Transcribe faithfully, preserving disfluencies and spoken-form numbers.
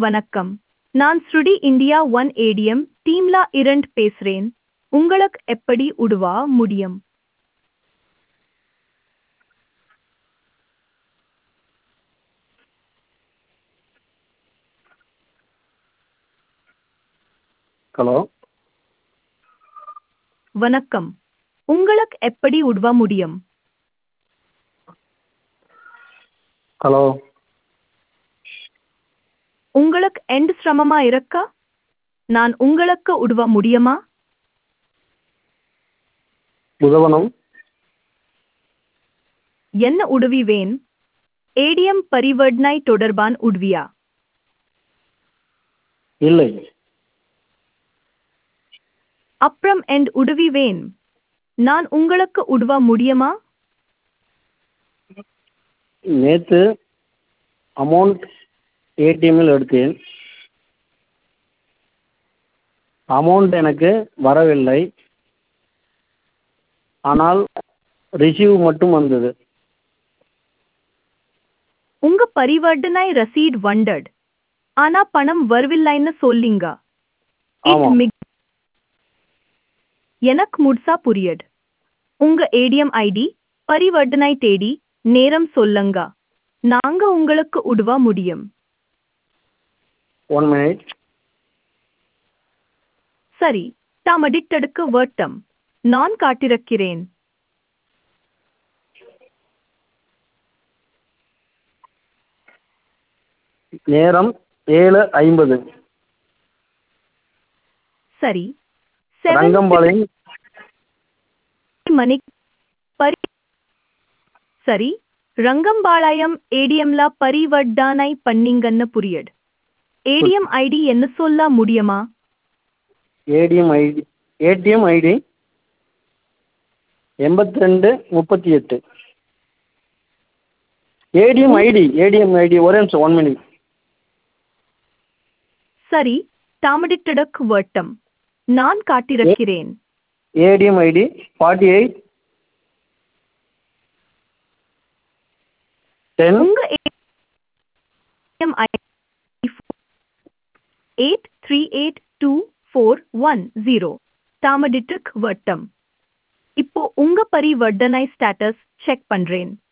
வணக்கம். நான் ஸ்ருடி India one ATM டீம்ல இரண்டு பேசுறேன். உங்களுக்கு எப்படி உதவ முடியும்? ஹலோ வணக்கம். உங்களுக்கு எப்படி உதவ முடியும்? ஹலோ உங்களுக்கு எந்த சிரமமா இருக்கா? நான் உங்களுக்கு உதவ முடியுமா? உதவணும். என்ன உதவி வேணும்? ஏடிஎம் பரிவர்த்தனை தொடர்பான உதவியா? இல்லை. அப்புறம் எந்த உதவி வேணும்? நான் உங்களுக்கு உதவ முடியுமா? நேற்று அமௌண்ட் ஏடிஎம்மில் எடுத்தேன். அமௌண்ட் எனக்கு வரவில்லை. ஆனால் ரிசீவ் மட்டும் வந்தது. உங்க பரிவர்த்தனை ரசீட் வந்தது. ஆனா பணம் வரவில்லைன்னு சொல்லிங்க. இது ஆமாம். மிக எனக்கு முழுசா புரியுது. உங்க ஏடிஎம் ஐடி, பரிவர்த்தனை தேதி, நேரம் சொல்லுங்க. நாங்க உங்களுக்கு உதவ முடியும். One minute. சரி, தாமதித்ததுக்கு வருத்தம். நான் காத்திருக்கிறேன். நேரம் ஏழு ஐம்பது. சரி, seven ரங்கம்பாளையம். மணி பரி சரி, ரங்கம்பாளையம் ஏடிஎம்ல பரிவர்த்தனை பண்ணீங்கன்னு புரியுது. ஏடிஎம் ஐடி என்ன சொல்ல முடியுமா? ஏடிஎம் ஐடி ஏடிஎம் ஐடி எண்பத்தி ரெண்டு முப்பத்தி எட்டு. ஏடிஎம் ஐடி ஏடிஎம் ஐடி ஒரே நிமிஷம் ஒன் மினிட். சரி, தாமதித்ததுக்கு வருத்தம். நான் காத்திருக்கிறேன். ATM ID forty eight ten உங்க ATM ID eight three eight two four one zero. தாமதித்ததுக்கு வருத்தம். இப்போ உங்க பரிவர்த்தனை ஸ்டேட்டஸ் செக் பண்றேன்.